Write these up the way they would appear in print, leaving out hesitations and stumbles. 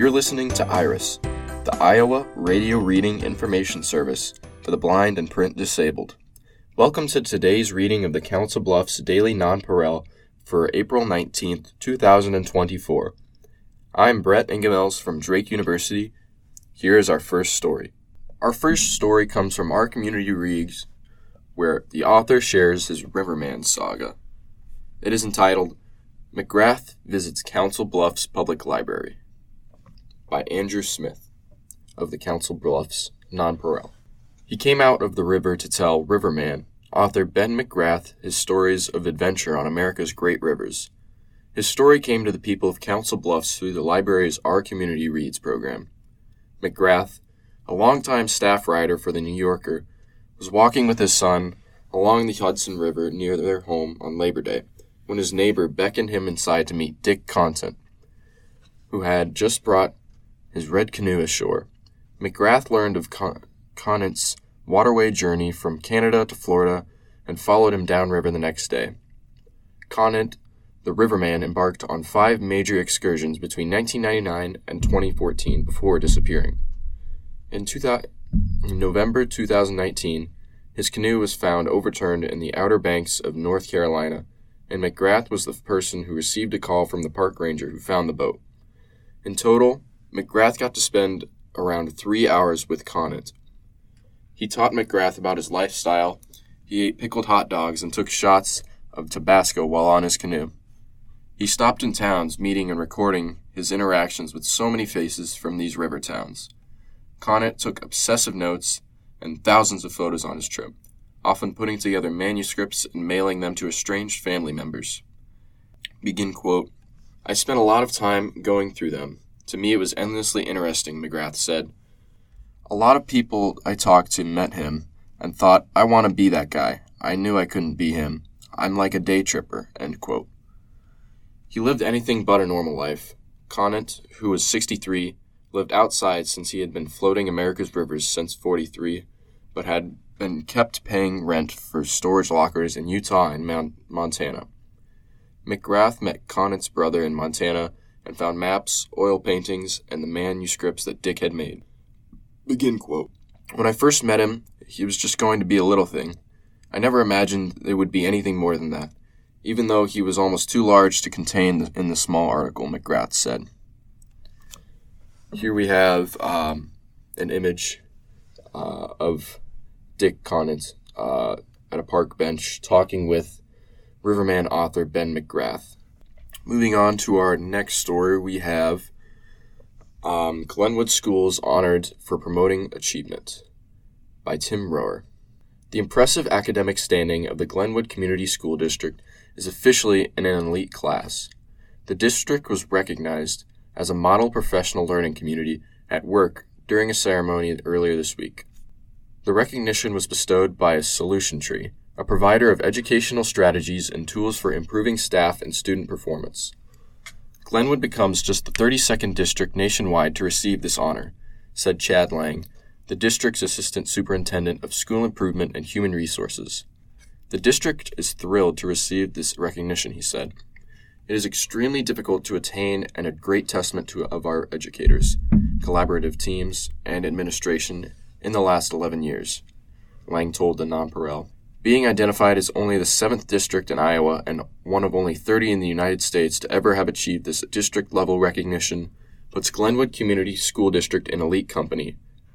You're listening to IRIS, the Iowa Radio Reading Information Service for the blind and print disabled. Welcome to today's reading of the Council Bluffs Daily Nonpareil for April 19th, 2024. I'm Brett Ingemels from Drake University. Here is our first story. Our first story comes from Our Community Reads, where the author shares his Riverman saga. It is entitled, McGrath Visits Council Bluffs Public Library, by Andrew Smith of the Council Bluffs Nonpareil. He came out of the river to tell Riverman, author Ben McGrath, his stories of adventure on America's great rivers. His story came to the people of Council Bluffs through the library's Our Community Reads program. McGrath, a longtime staff writer for The New Yorker, was walking with his son along the Hudson River near their home on Labor Day when his neighbor beckoned him inside to meet Dick Conant, who had just brought his red canoe ashore. McGrath learned of Conant's waterway journey from Canada to Florida and followed him downriver the next day. Conant, the riverman, embarked on 5 major excursions between 1999 and 2014 before disappearing. In November 2019, his canoe was found overturned in the Outer Banks of North Carolina, and McGrath was the person who received a call from the park ranger who found the boat. In total, McGrath got to spend around 3 hours with Conant. He taught McGrath about his lifestyle. He ate pickled hot dogs and took shots of Tabasco while on his canoe. He stopped in towns, meeting and recording his interactions with so many faces from these river towns. Conant took obsessive notes and thousands of photos on his trip, often putting together manuscripts and mailing them to estranged family members. Begin quote, I spent a lot of time going through them. To me, it was endlessly interesting, McGrath said. A lot of people I talked to met him and thought, I want to be that guy. I knew I couldn't be him. I'm like a day tripper, end quote. He lived anything but a normal life. Conant, who was 63, lived outside since he had been floating America's rivers since 43, but had been kept paying rent for storage lockers in Utah and Montana. McGrath met Conant's brother in Montana and found maps, oil paintings, and the manuscripts that Dick had made. Begin quote. When I first met him, he was just going to be a little thing. I never imagined there would be anything more than that, even though he was almost too large to contain in the small article, McGrath said. Here we have an image of Dick Conant at a park bench talking with Riverman author Ben McGrath. Moving on to our next story, we have Glenwood Schools Honored for Promoting Achievement by Tim Rohr. The impressive academic standing of the Glenwood Community School District is officially in an elite class. The district was recognized as a model professional learning community at work during a ceremony earlier this week. The recognition was bestowed by Solution Tree, a provider of educational strategies and tools for improving staff and student performance. Glenwood becomes just the 32nd district nationwide to receive this honor, said Chad Lang, the district's assistant superintendent of school improvement and human resources. The district is thrilled to receive this recognition, he said. It is extremely difficult to attain and a great testament of our educators, collaborative teams, and administration in the last 11 years, Lang told the Nonpareil. Being identified as only the 7th district in Iowa and one of only 30 in the United States to ever have achieved this district-level recognition puts Glenwood Community School District in elite company.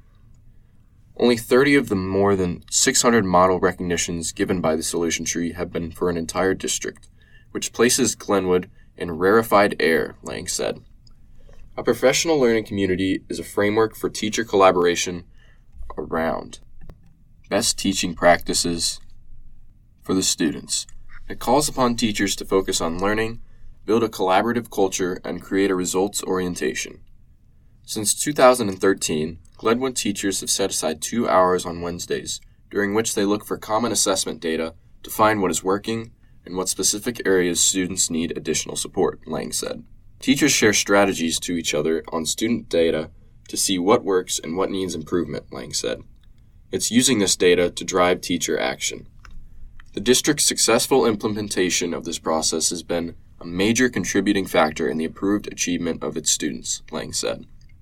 Only 30 of the more than 600 model recognitions given by the Solution Tree have been for an entire district, which places Glenwood in rarefied air, Lang said. A professional learning community is a framework for teacher collaboration around best teaching practices for the students. It calls upon teachers to focus on learning, build a collaborative culture, and create a results orientation. Since 2013, Glenwood teachers have set aside 2 hours on Wednesdays, during which they look for common assessment data to find what is working and what specific areas students need additional support, Lang said. Teachers share strategies to each other on student data to see what works and what needs improvement, Lang said. It's using this data to drive teacher action. The district's successful implementation of this process has been a major contributing factor in the improved achievement of its students, Lang said.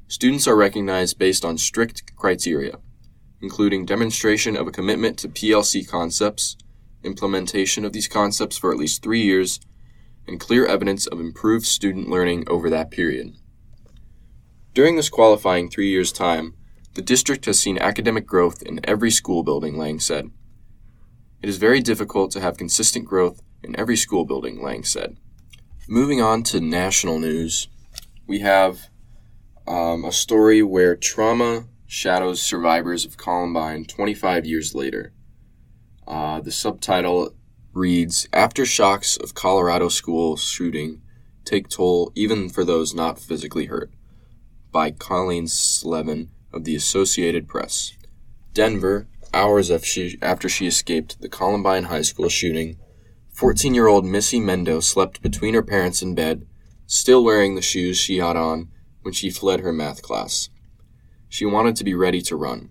Students are recognized based on strict criteria, including demonstration of a commitment to PLC concepts, implementation of these concepts for at least 3 years, and clear evidence of improved student learning over that period. During this qualifying 3 years' time, the district has seen academic growth in every school building, Lang said. It is very difficult to have consistent growth in every school building, Lang said. Moving on to national news, we have a story where trauma shadows survivors of Columbine 25 years later. The subtitle reads, "Aftershocks of Colorado School Shooting Take Toll Even for Those Not Physically Hurt," by Colleen Slevin of the Associated Press. Denver, hours after she escaped the Columbine High School shooting, 14-year-old Missy Mendo slept between her parents in bed, still wearing the shoes she had on when she fled her math class. She wanted to be ready to run.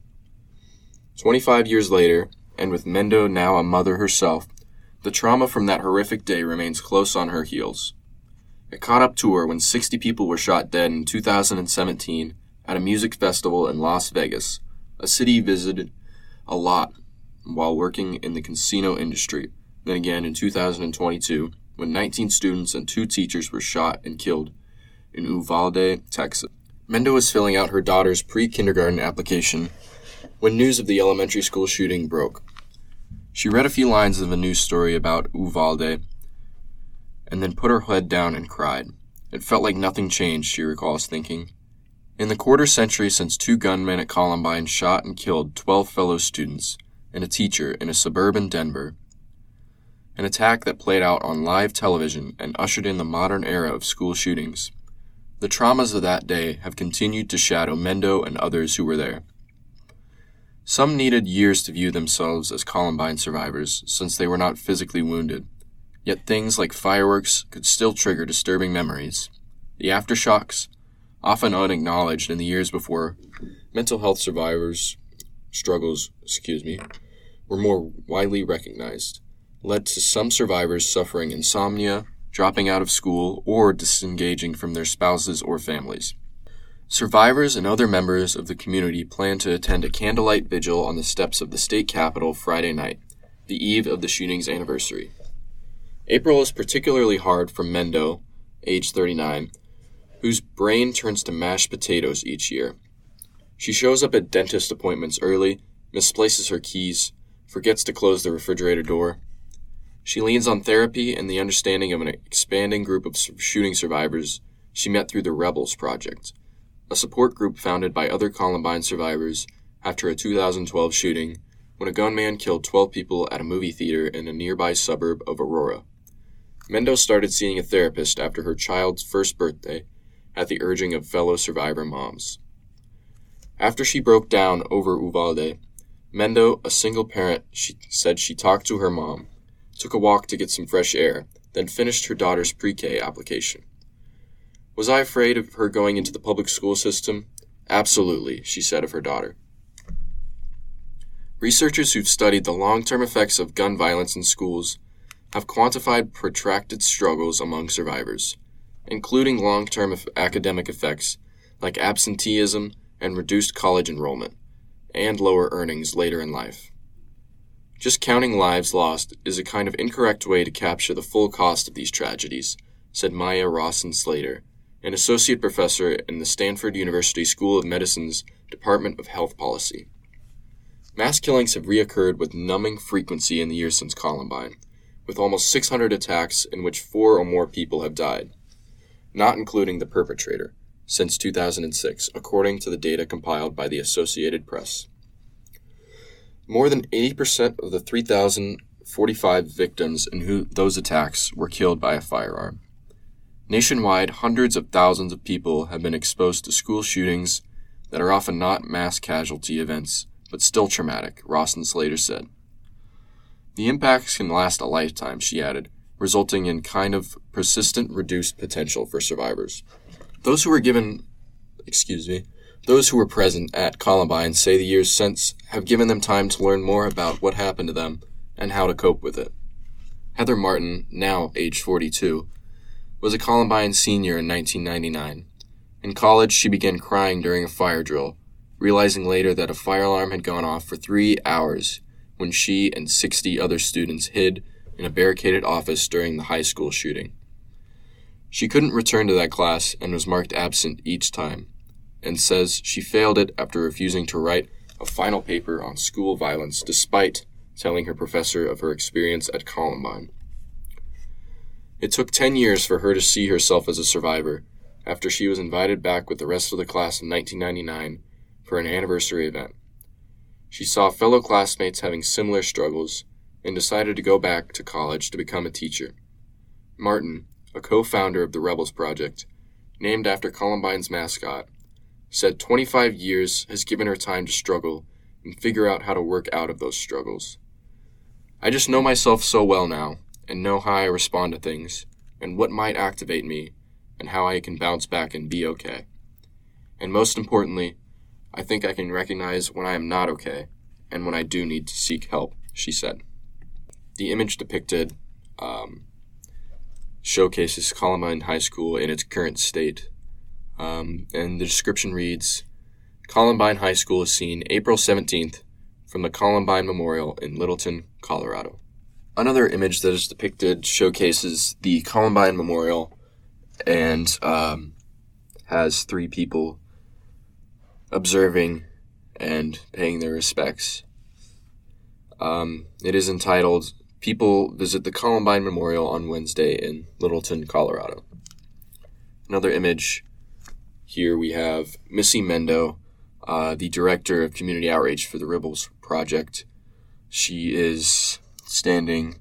25 years later, and with Mendo now a mother herself, the trauma from that horrific day remains close on her heels. It caught up to her when 60 people were shot dead in 2017 at a music festival in Las Vegas, a city visited a lot while working in the casino industry. Then again in 2022, when 19 students and 2 teachers were shot and killed in Uvalde, Texas. Mendo was filling out her daughter's pre-kindergarten application when news of the elementary school shooting broke. She read a few lines of a news story about Uvalde and then put her head down and cried. It felt like nothing changed, she recalls thinking. In the quarter century since 2 gunmen at Columbine shot and killed 12 fellow students and a teacher in a suburban Denver, an attack that played out on live television and ushered in the modern era of school shootings, the traumas of that day have continued to shadow Mendo and others who were there. Some needed years to view themselves as Columbine survivors, since they were not physically wounded. Yet things like fireworks could still trigger disturbing memories. The aftershocks, often unacknowledged in the years before mental health survivors' struggles, were more widely recognized, led to some survivors suffering insomnia, dropping out of school, or disengaging from their spouses or families. Survivors and other members of the community plan to attend a candlelight vigil on the steps of the state capitol Friday night, the eve of the shooting's anniversary. April is particularly hard for Mendo, age 39, whose brain turns to mashed potatoes each year. She shows up at dentist appointments early, misplaces her keys, forgets to close the refrigerator door. She leans on therapy and the understanding of an expanding group of shooting survivors she met through the Rebels Project, a support group founded by other Columbine survivors after a 2012 shooting when a gunman killed 12 people at a movie theater in a nearby suburb of Aurora. Mendo started seeing a therapist after her child's first birthday at the urging of fellow survivor moms. After she broke down over Uvalde, Mendo, a single parent, said she talked to her mom, took a walk to get some fresh air, then finished her daughter's pre-K application. Was I afraid of her going into the public school system? Absolutely, she said of her daughter. Researchers who've studied the long-term effects of gun violence in schools have quantified protracted struggles among survivors, including long-term academic effects like absenteeism and reduced college enrollment, and lower earnings later in life. Just counting lives lost is a kind of incorrect way to capture the full cost of these tragedies, said Maya Rawson-Slater, an associate professor in the Stanford University School of Medicine's Department of Health Policy. Mass killings have reoccurred with numbing frequency in the years since Columbine, with almost 600 attacks in which 4 or more people have died, not including the perpetrator, since 2006, according to the data compiled by the Associated Press. More than 80% of the 3,045 victims in those attacks were killed by a firearm. Nationwide, hundreds of thousands of people have been exposed to school shootings that are often not mass casualty events, but still traumatic, Rawson-Slater said. The impacts can last a lifetime, she added, resulting in kind of persistent reduced potential for survivors. Those who were present at Columbine say the years since have given them time to learn more about what happened to them and how to cope with it. Heather Martin, now age 42, was a Columbine senior in 1999, In college, she began crying during a fire drill, realizing later that a fire alarm had gone off for 3 hours when she and 60 other students hid in a barricaded office during the high school shooting. She couldn't return to that class and was marked absent each time, and says she failed it after refusing to write a final paper on school violence despite telling her professor of her experience at Columbine. It took 10 years for her to see herself as a survivor after she was invited back with the rest of the class in 1999 for an anniversary event. She saw fellow classmates having similar struggles and decided to go back to college to become a teacher. Martin, a co-founder of the Rebels Project, named after Columbine's mascot, said 25 years has given her time to struggle and figure out how to work out of those struggles. I just know myself so well now and know how I respond to things and what might activate me and how I can bounce back and be okay. And most importantly, I think I can recognize when I am not okay and when I do need to seek help, she said. The image depicted showcases Columbine High School in its current state. And the description reads, Columbine High School is seen April 17th from the Columbine Memorial in Littleton, Colorado. Another image that is depicted showcases the Columbine Memorial and has 3 people observing and paying their respects. It is entitled, People Visit the Columbine Memorial on Wednesday in Littleton, Colorado. Another image, here we have Missy Mendo, the Director of Community Outreach for the Rebels Project. She is standing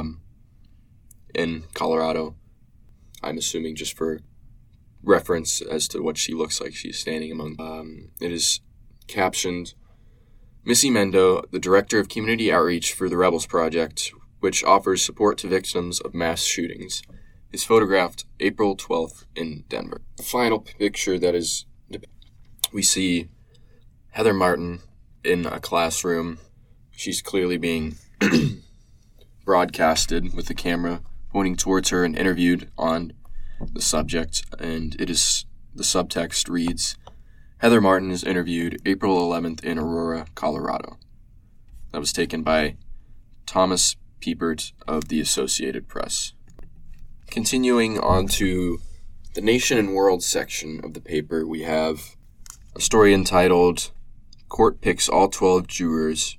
in Colorado. I'm assuming just for reference as to what she looks like. She's standing among... it is captioned, Missy Mendo, the Director of Community Outreach for the Rebels Project, which offers support to victims of mass shootings, is photographed April 12th in Denver. The final picture that is... we see Heather Martin in a classroom. She's clearly being broadcasted with the camera pointing towards her and interviewed on the subject, and the subtext reads, Heather Martin is interviewed April 11th in Aurora, Colorado. That was taken by Thomas Piepert of the Associated Press. Continuing on to the Nation and World section of the paper, we have a story entitled, Court Picks All 12 Jurors,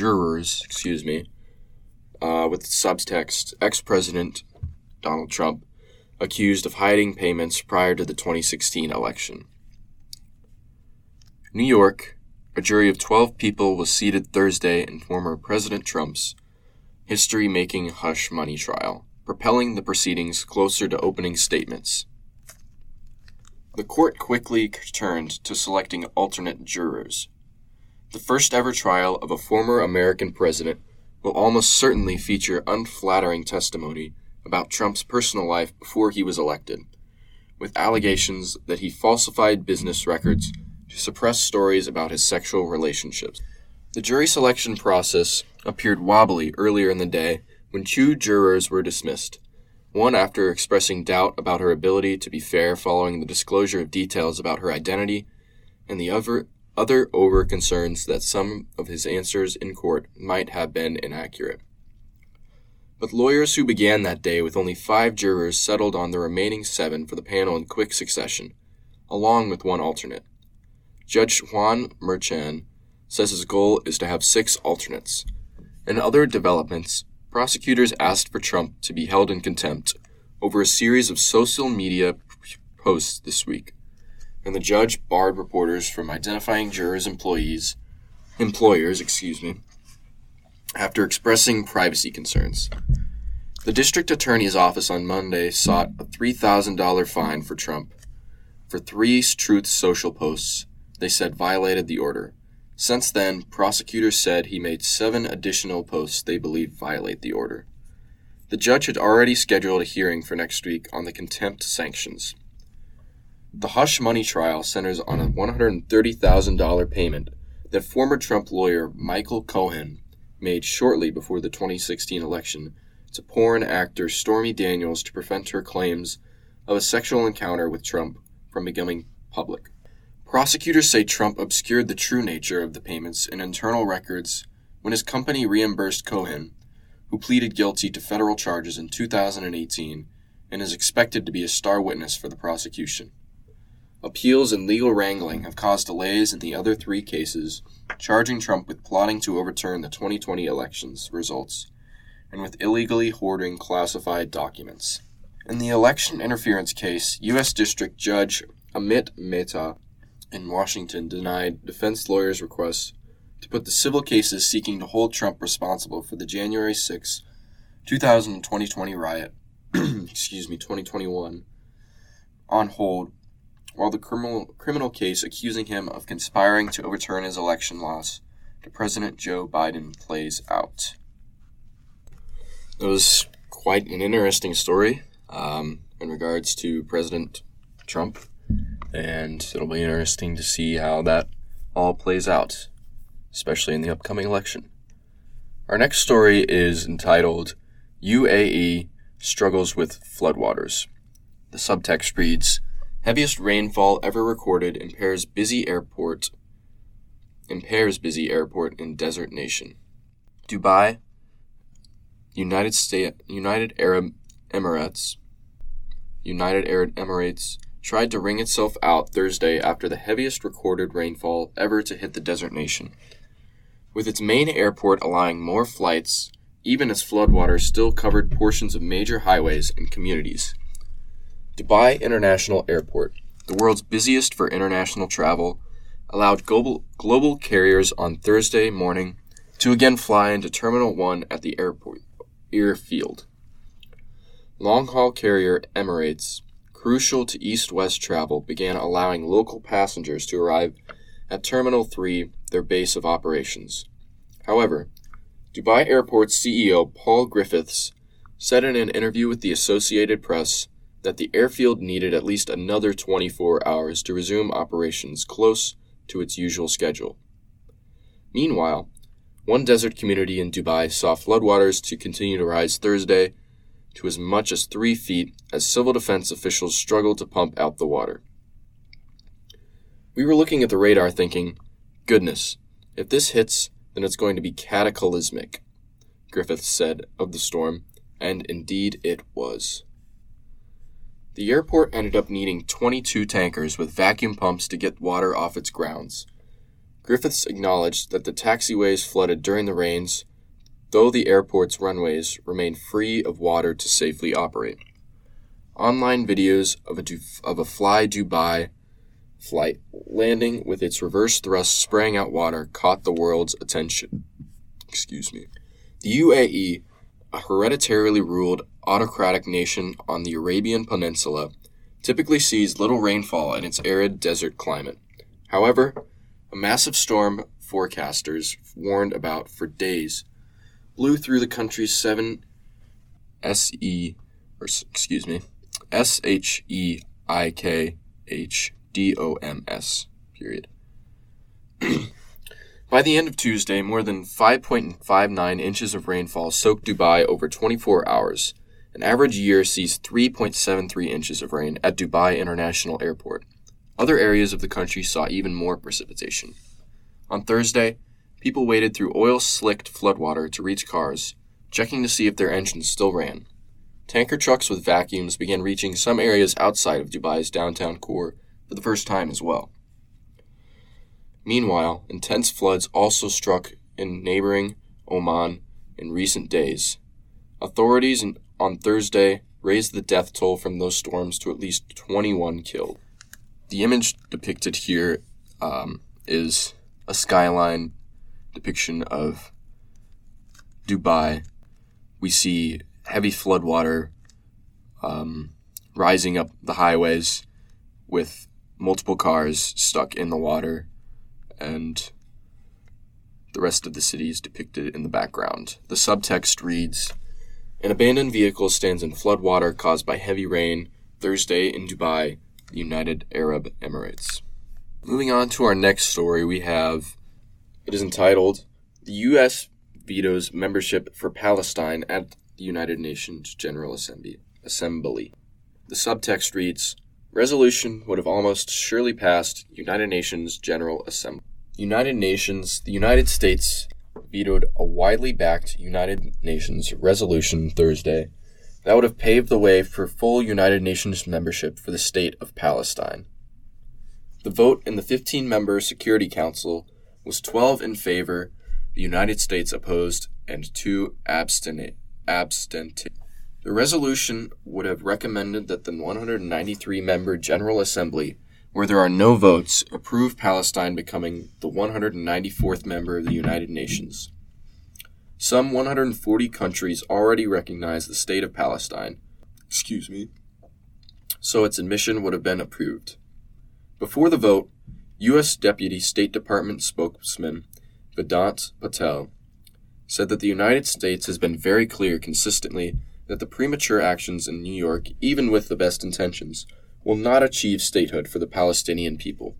with subtext, Ex-President Donald Trump accused of hiding payments prior to the 2016 election. New York, a jury of 12 people was seated Thursday in former President Trump's history-making hush money trial, propelling the proceedings closer to opening statements. The court quickly turned to selecting alternate jurors. The first-ever trial of a former American president will almost certainly feature unflattering testimony about Trump's personal life before he was elected, with allegations that he falsified business records to suppress stories about his sexual relationships. The jury selection process appeared wobbly earlier in the day when 2 jurors were dismissed, one after expressing doubt about her ability to be fair following the disclosure of details about her identity, and the other over concerns that some of his answers in court might have been inaccurate. But lawyers who began that day with only 5 jurors settled on the remaining 7 for the panel in quick succession, along with one alternate. Judge Juan Merchan says his goal is to have 6 alternates. In other developments, prosecutors asked for Trump to be held in contempt over a series of social media posts this week, and the judge barred reporters from identifying jurors' employers, after expressing privacy concerns. The district attorney's office on Monday sought a $3,000 fine for Trump for 3 Truth Social posts they said violated the order. Since then, prosecutors said he made 7 additional posts they believe violate the order. The judge had already scheduled a hearing for next week on the contempt sanctions. The hush money trial centers on a $130,000 payment that former Trump lawyer Michael Cohen made shortly before the 2016 election to porn actor Stormy Daniels to prevent her claims of a sexual encounter with Trump from becoming public. Prosecutors say Trump obscured the true nature of the payments in internal records when his company reimbursed Cohen, who pleaded guilty to federal charges in 2018 and is expected to be a star witness for the prosecution. Appeals and legal wrangling have caused delays in the other three cases, charging Trump with plotting to overturn the 2020 elections results and with illegally hoarding classified documents. In the election interference case, U.S. District Judge Amit Mehta in Washington denied defense lawyers' requests to put the civil cases seeking to hold Trump responsible for the January 6, 2020 riot, 2021, on hold, while the criminal case accusing him of conspiring to overturn his election loss to President Joe Biden plays out. It was quite an interesting story in regards to President Trump, and it'll be interesting to see how that all plays out, especially in the upcoming election. Our next story is entitled, UAE Struggles with Floodwaters. The subtext reads, Heaviest rainfall ever recorded impairs busy airport in desert nation. Dubai, United Arab Emirates tried to wring itself out Thursday after the heaviest recorded rainfall ever to hit the desert nation. With its main airport allowing more flights, even as floodwaters still covered portions of major highways and communities. Dubai International Airport, the world's busiest for international travel, allowed global carriers on Thursday morning to again fly into Terminal 1 at the airfield. Long-haul carrier Emirates, crucial to east-west travel, began allowing local passengers to arrive at Terminal 3, their base of operations. However, Dubai Airport's CEO Paul Griffiths said in an interview with the Associated Press that the airfield needed at least another 24 hours to resume operations close to its usual schedule. Meanwhile, one desert community in Dubai saw floodwaters to continue to rise Thursday to as much as 3 feet as civil defense officials struggled to pump out the water. We were looking at the radar thinking, goodness, if this hits, then it's going to be cataclysmic, Griffiths said of the storm, and indeed it was. The airport ended up needing 22 tankers with vacuum pumps to get water off its grounds. Griffiths acknowledged that the taxiways flooded during the rains, though the airport's runways remained free of water to safely operate. Online videos of a Fly Dubai flight landing with its reverse thrust spraying out water caught the world's attention. The UAE, a hereditarily ruled autocratic nation on the Arabian Peninsula, typically sees little rainfall in its arid desert climate. However, a massive storm forecasters warned about for days blew through the country's 7 SHEIKHDOMS period. By the end of Tuesday, more than 5.59 inches of rainfall soaked Dubai over 24 hours. An average year sees 3.73 inches of rain at Dubai International Airport. Other areas of the country saw even more precipitation. On Thursday, people waded through oil-slicked floodwater to reach cars, checking to see if their engines still ran. Tanker trucks with vacuums began reaching some areas outside of Dubai's downtown core for the first time as well. Meanwhile, intense floods also struck in neighboring Oman in recent days. Authorities on Thursday raised the death toll from those storms to at least 21 killed. The image depicted here is a skyline depiction of Dubai. We see heavy floodwater rising up the highways with multiple cars stuck in the water, and the rest of the city is depicted in the background. The subtext reads, An abandoned vehicle stands in floodwater caused by heavy rain Thursday in Dubai, United Arab Emirates. Moving on to our next story, it is entitled, The U.S. Vetoes Membership for Palestine at the United Nations General Assembly. The subtext reads, Resolution would have almost surely passed United Nations General Assembly. The United States vetoed a widely backed United Nations resolution Thursday that would have paved the way for full United Nations membership for the state of Palestine. The vote in the 15-member Security Council was 12 in favor, the United States opposed, and 2 abstinent. The resolution would have recommended that the 193-member General Assembly, where there are no votes, approve Palestine becoming the 194th member of the United Nations. Some 140 countries already recognize the state of Palestine, so its admission would have been approved. Before the vote, U.S. Deputy State Department spokesman Vedant Patel said that the United States has been very clear consistently that the premature actions in New York, even with the best intentions, will not achieve statehood for the Palestinian people.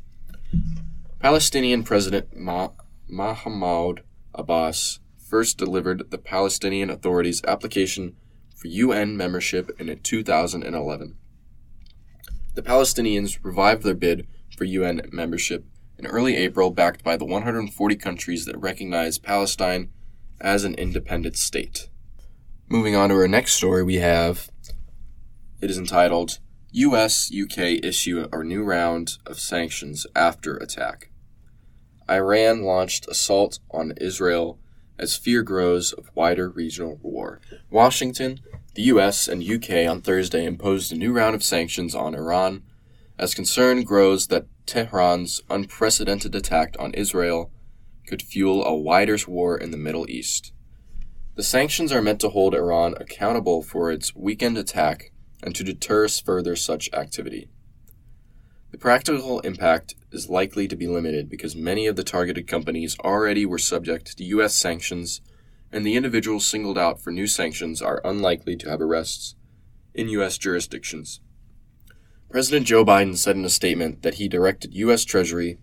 Palestinian President Mahmoud Abbas first delivered the Palestinian Authority's application for UN membership in 2011. The Palestinians revived their bid for UN membership in early April, backed by the 140 countries that recognize Palestine as an independent state. Moving on to our next story, it is entitled, U.S.-UK issue a new round of sanctions after attack. Iran launched assault on Israel as fear grows of wider regional war. Washington, the U.S., and UK on Thursday imposed a new round of sanctions on Iran as concern grows that Tehran's unprecedented attack on Israel could fuel a wider war in the Middle East. The sanctions are meant to hold Iran accountable for its weekend attack and to deter further such activity. The practical impact is likely to be limited because many of the targeted companies already were subject to U.S. sanctions, and the individuals singled out for new sanctions are unlikely to have arrests in U.S. jurisdictions. President Joe Biden said in a statement that he directed U.S. Treasury,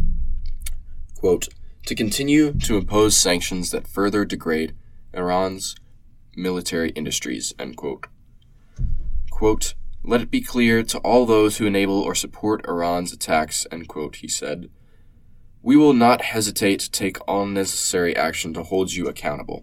quote, to continue to impose sanctions that further degrade Iran's military industries, end quote. Quote, let it be clear to all those who enable or support Iran's attacks, end quote, he said. We will not hesitate to take all necessary action to hold you accountable.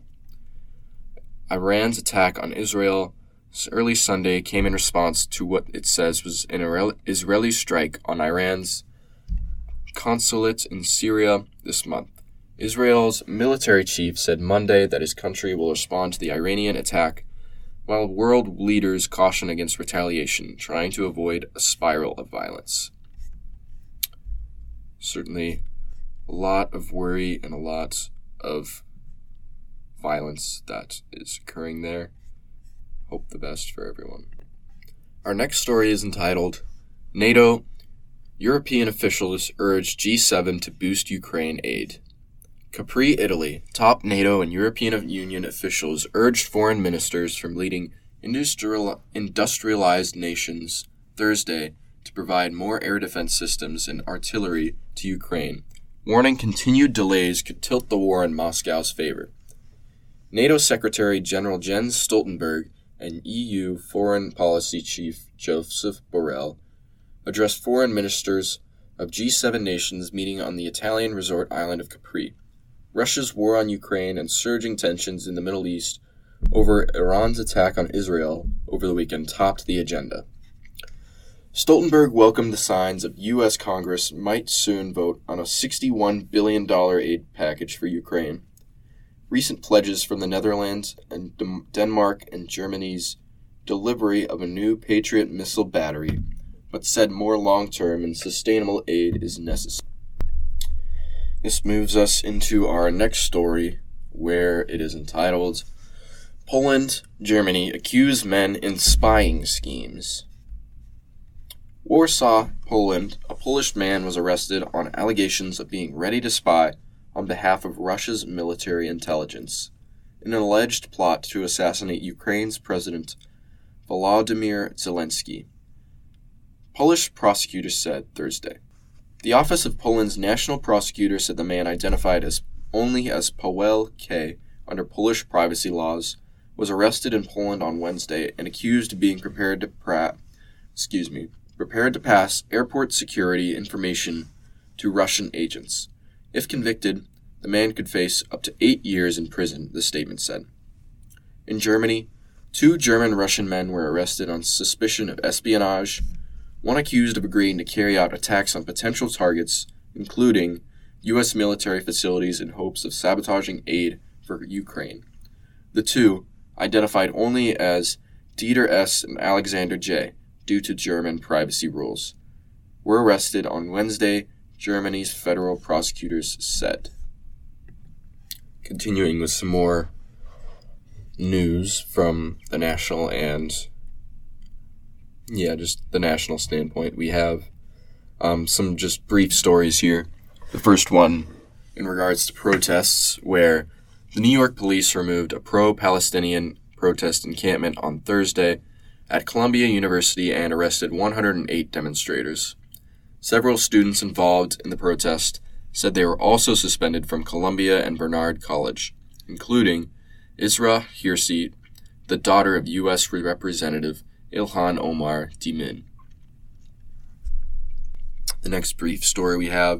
Iran's attack on Israel early Sunday came in response to what it says was an Israeli strike on Iran's consulate in Syria this month. Israel's military chief said Monday that his country will respond to the Iranian attack, while world leaders caution against retaliation, trying to avoid a spiral of violence. Certainly, a lot of worry and a lot of violence that is occurring there. Hope the best for everyone. Our next story is entitled, NATO, European officials urge G7 to boost Ukraine aid. Capri, Italy, top NATO and European Union officials urged foreign ministers from leading industrialized nations Thursday to provide more air defense systems and artillery to Ukraine, warning continued delays could tilt the war in Moscow's favor. NATO Secretary General Jens Stoltenberg and EU Foreign Policy Chief Joseph Borrell addressed foreign ministers of G7 nations meeting on the Italian resort island of Capri. Russia's war on Ukraine and surging tensions in the Middle East over Iran's attack on Israel over the weekend topped the agenda. Stoltenberg welcomed the signs of U.S. Congress might soon vote on a $61 billion aid package for Ukraine. Recent pledges from the Netherlands and Denmark and Germany's delivery of a new Patriot missile battery, but said more long-term and sustainable aid is necessary. This moves us into our next story, where it is entitled, Poland, Germany accuse men in spying schemes. Warsaw, Poland, a Polish man was arrested on allegations of being ready to spy on behalf of Russia's military intelligence in an alleged plot to assassinate Ukraine's President Volodymyr Zelensky. Polish prosecutors said Thursday. The Office of Poland's National Prosecutor said the man, identified only as Paweł K. under Polish privacy laws, was arrested in Poland on Wednesday and accused of being prepared to prepared to pass airport security information to Russian agents. If convicted, the man could face up to 8 years in prison, the statement said. In Germany, 2 German-Russian men were arrested on suspicion of espionage, one accused of agreeing to carry out attacks on potential targets, including U.S. military facilities in hopes of sabotaging aid for Ukraine. The 2, identified only as Dieter S. and Alexander J., due to German privacy rules, were arrested on Wednesday, Germany's federal prosecutors said. Continuing with some more news from the national and just the national standpoint, we have some just brief stories here. The first one in regards to protests, where the New York police removed a pro-Palestinian protest encampment on Thursday at Columbia University and arrested 108 demonstrators. Several students involved in the protest said they were also suspended from Columbia and Barnard College, including Isra Hirsi, the daughter of U.S. Representative Ilhan Omar Dimin. The next brief story we have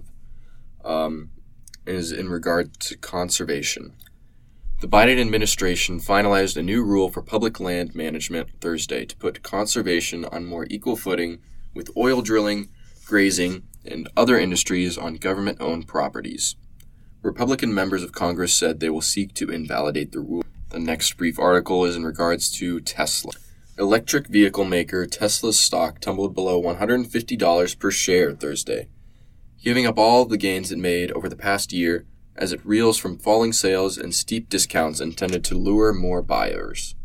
is in regard to conservation. The Biden administration finalized a new rule for public land management Thursday to put conservation on more equal footing with oil drilling, grazing, and other industries on government-owned properties. Republican members of Congress said they will seek to invalidate the rule. The next brief article is in regards to Tesla. Electric vehicle maker Tesla's stock tumbled below $150 per share Thursday, giving up all the gains it made over the past year as it reels from falling sales and steep discounts intended to lure more buyers.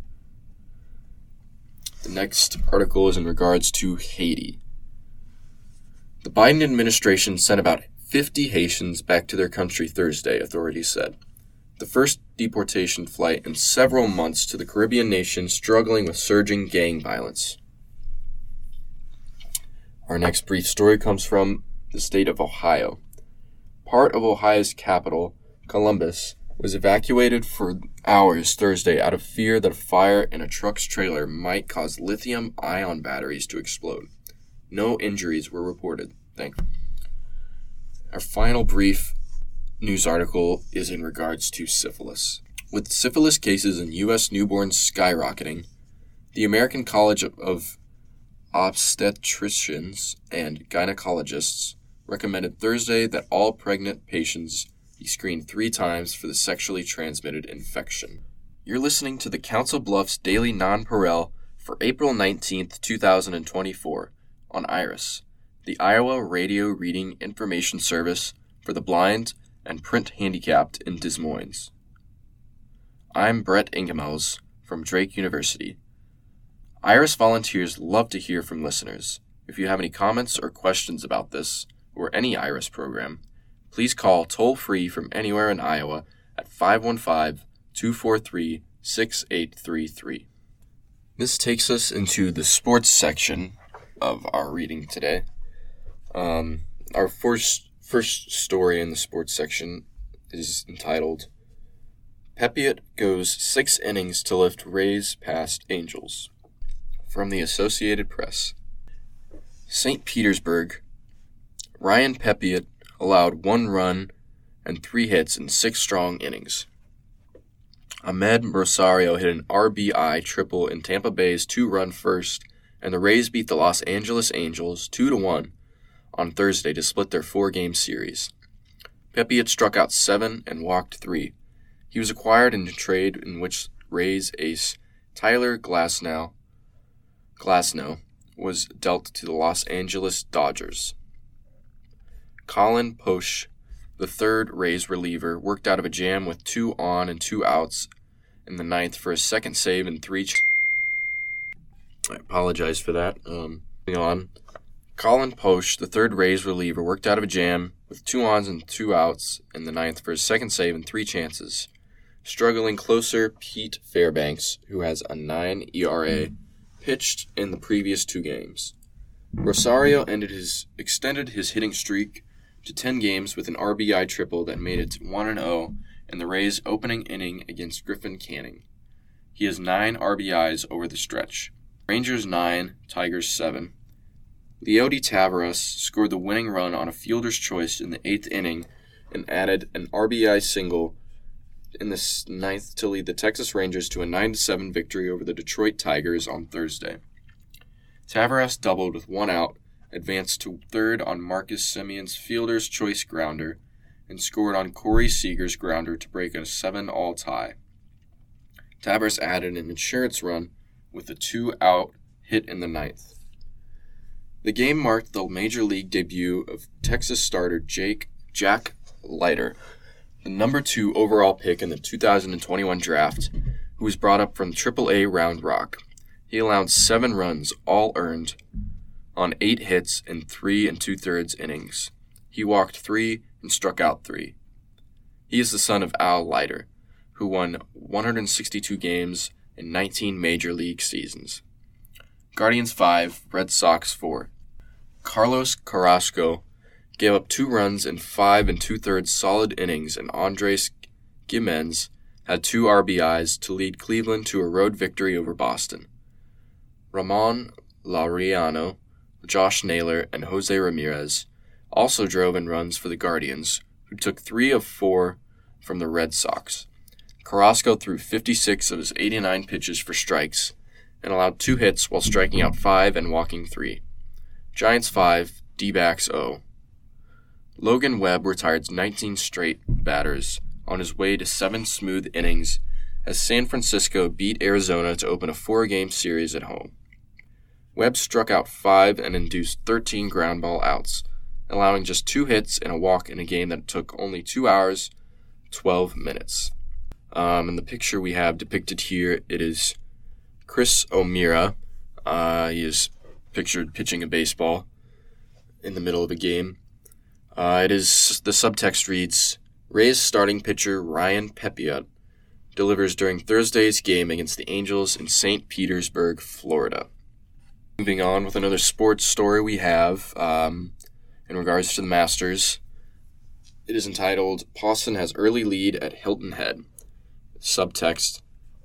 The next article is in regards to Haiti. The Biden administration sent about 50 Haitians back to their country Thursday, authorities said. The first deportation flight in several months to the Caribbean nation struggling with surging gang violence. Our next brief story comes from the state of Ohio. Part of Ohio's capital, Columbus, was evacuated for hours Thursday out of fear that a fire in a truck's trailer might cause lithium-ion batteries to explode. No injuries were reported, thankfully. Our final brief news article is in regards to syphilis. With syphilis cases in U.S. newborns skyrocketing, the American College of Obstetricians and Gynecologists recommended Thursday that all pregnant patients be screened 3 times for the sexually transmitted infection. You're listening to the Council Bluffs Daily Nonpareil for April 19th, 2024 on IRIS, the Iowa Radio Reading Information Service for the blind and print handicapped in Des Moines. I'm Brett Ingemels from Drake University. IRIS volunteers love to hear from listeners. If you have any comments or questions about this or any IRIS program, please call toll-free from anywhere in Iowa at 515-243-6833. This takes us into the sports section of our reading today. Our first story in the sports section is entitled, Pepiot Goes 6 Innings to Lift Rays Past Angels, from the Associated Press. St. Petersburg, Ryan Pepiot allowed 1 run and 3 hits in 6 strong innings. Ahmed Rosario hit an RBI triple in Tampa Bay's 2-run first, and the Rays beat the Los Angeles Angels 2-1 on Thursday to split their 4-game series. Pepiot struck out 7 and walked 3. He was acquired in a trade in which Rays ace Tyler Glasnow was dealt to the Los Angeles Dodgers. Colin Posh, the third Rays reliever, worked out of a jam with 2 on and 2 outs in the 9th for a second save and 3. I apologize for that. Moving on. Colin Posh, the third Rays reliever, worked out of a jam with 2 ons and 2 outs in the 9th for his second save and 3 chances. Struggling closer, Pete Fairbanks, who has a 9 ERA, pitched in the previous 2 games. Rosario extended his hitting streak to 10 games with an RBI triple that made it 1-0 in the Rays' opening inning against Griffin Canning. He has 9 RBIs over the stretch. Rangers 9, Tigers 7. Leody Taveras scored the winning run on a fielder's choice in the 8th inning and added an RBI single in the 9th to lead the Texas Rangers to a 9-7 victory over the Detroit Tigers on Thursday. Taveras doubled with 1 out, advanced to third on Marcus Semion's fielder's choice grounder, and scored on Corey Seager's grounder to break a 7-all tie. Taveras added an insurance run with a 2-out hit in the 9th. The game marked the major league debut of Texas starter Jack Leiter, the number 2 overall pick in the 2021 draft, who was brought up from AAA Round Rock. He allowed 7 runs, all earned, on 8 hits in 3 2/3 innings. He walked 3 and struck out 3. He is the son of Al Leiter, who won 162 games in 19 major league seasons. Guardians 5, Red Sox 4. Carlos Carrasco gave up 2 runs in 5 2/3 solid innings, and Andres Giménez had 2 RBIs to lead Cleveland to a road victory over Boston. Ramon Laureano, Josh Naylor, and Jose Ramirez also drove in runs for the Guardians, who took 3 of 4 from the Red Sox. Carrasco threw 56 of his 89 pitches for strikes and allowed 2 hits while striking out 5 and walking 3. Giants 5, D-backs 0. Logan Webb retired 19 straight batters on his way to 7 smooth innings as San Francisco beat Arizona to open a 4-game series at home. Webb struck out 5 and induced 13 ground ball outs, allowing just 2 hits and a walk in a game that took only 2 hours, 12 minutes. In the picture we have depicted here, it is Chris O'Meara. He is pictured pitching a baseball in the middle of a game. The subtext reads, Rays starting pitcher Ryan Pepiot delivers during Thursday's game against the Angels in St. Petersburg, Florida. Moving on with another sports story we have in regards to the Masters. It is entitled, Poston has early lead at Hilton Head. Subtext,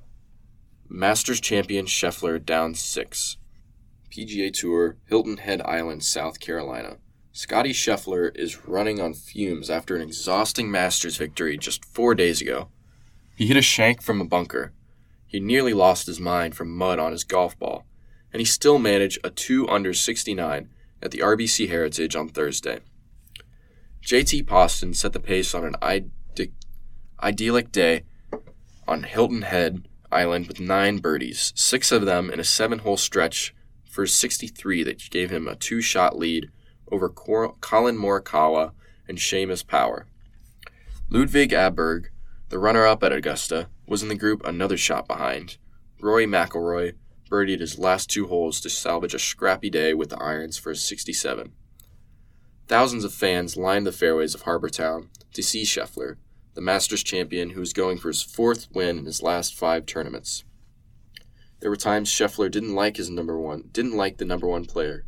Masters champion Scheffler down 6. PGA Tour, Hilton Head Island, South Carolina. Scottie Scheffler is running on fumes after an exhausting Masters victory just 4 days ago. He hit a shank from a bunker. He nearly lost his mind from mud on his golf ball, and he still managed a 2-under 69 at the RBC Heritage on Thursday. JT Poston set the pace on an idyllic day on Hilton Head Island with 9 birdies, 6 of them in a 7-hole stretch for 63 that gave him a 2-shot lead over Colin Morikawa and Seamus Power. Ludwig Aberg, the runner-up at Augusta, was in the group another shot behind. Rory McIlroy birdied his last 2 holes to salvage a scrappy day with the irons for a 67. Thousands of fans lined the fairways of Harbour Town to see Scheffler, the Masters champion who was going for his 4th win in his last 5 tournaments. There were times Scheffler didn't look like the number one player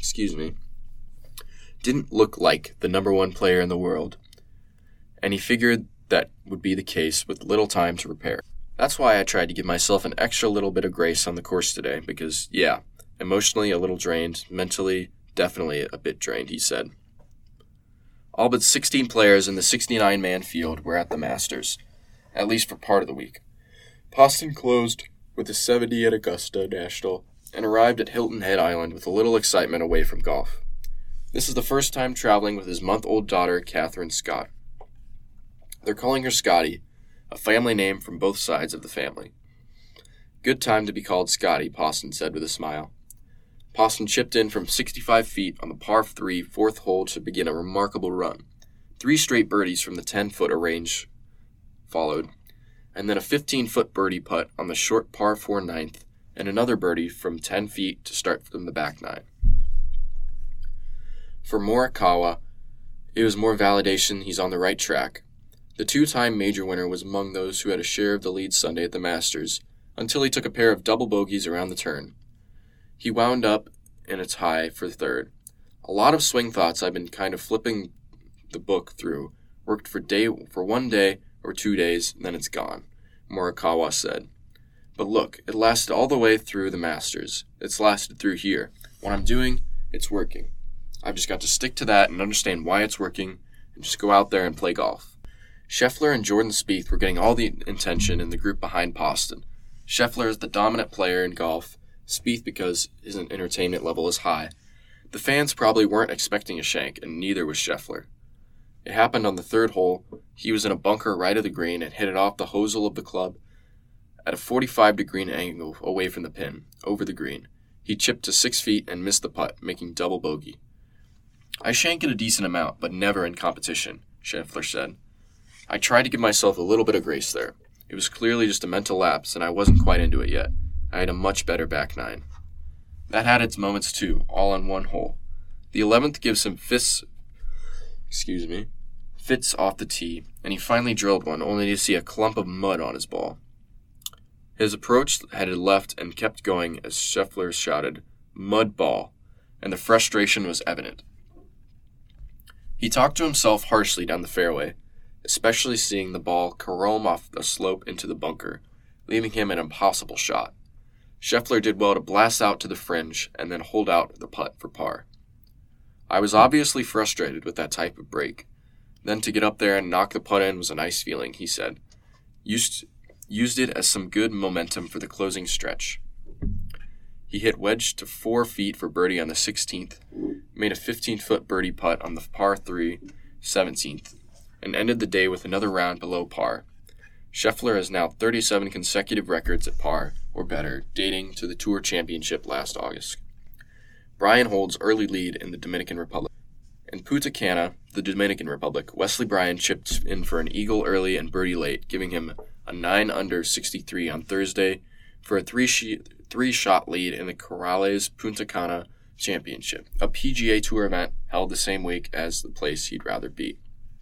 in the world, and he figured that would be the case with little time to prepare. That's why I tried to give myself an extra little bit of grace on the course today, because, emotionally a little drained, mentally definitely a bit drained, he said. All but 16 players in the 69-man field were at the Masters, at least for part of the week. Poston closed with a 70 at Augusta National and arrived at Hilton Head Island with a little excitement away from golf. This is the first time traveling with his month-old daughter, Catherine Scott. They're calling her Scotty, a family name from both sides of the family. Good time to be called Scotty, Poston said with a smile. Poston chipped in from 65 feet on the par 3 4th hole to begin a remarkable run. 3 straight birdies from the 10-foot range followed, and then a 15-foot birdie putt on the short par 4 9th, and another birdie from 10 feet to start from the back 9. For Morikawa, it was more validation he's on the right track. The 2-time major winner was among those who had a share of the lead Sunday at the Masters, until he took a pair of double bogeys around the turn. He wound up in a tie for 3rd. A lot of swing thoughts I've been kind of flipping the book through. Worked for 1 day or 2 days, and then it's gone, Morikawa said. But look, it lasted all the way through the Masters. It's lasted through here. What I'm doing It's working. I've just got to stick to that and understand why it's working and just go out there and play golf. Scheffler and Jordan Spieth were getting all the attention in the group behind Poston. Scheffler is the dominant player in golf, Spieth because his entertainment level is high. The fans probably weren't expecting a shank, and neither was Scheffler. It happened on the third hole. He was in a bunker right of the green and hit it off the hosel of the club at a 45-degree angle away from the pin, over the green. He chipped to 6 feet and missed the putt, making double bogey. I shank it a decent amount, but never in competition, Scheffler said. I tried to give myself a little bit of grace there. It was clearly just a mental lapse, and I wasn't quite into it yet. I had a much better back nine. That had its moments too, all on one hole. The 11th gives him fits off the tee, and he finally drilled one, only to see a clump of mud on his ball. His approach headed left and kept going as Scheffler shouted, "Mud ball," and the frustration was evident. He talked to himself harshly down the fairway, especially seeing the ball carome off a slope into the bunker, leaving him an impossible shot. Scheffler did well to blast out to the fringe and then hold out the putt for par. I was obviously frustrated with that type of break. Then to get up there and knock the putt in was a nice feeling, he said. Used it as some good momentum for the closing stretch. He hit wedge to 4 feet for birdie on the 16th, made a 15-foot birdie putt on the par 3 17th, and ended the day with another round below par. Scheffler has now 37 consecutive records at par or better, dating to the Tour Championship last August. Bryan holds early lead in the Dominican Republic. In Punta Cana, the Dominican Republic, Wesley Bryan chipped in for an eagle early and birdie late, giving him a 9-under 63 on Thursday for a three-shot lead in the Corrales Punta Cana Championship, a PGA Tour event held the same week as the place he'd rather be.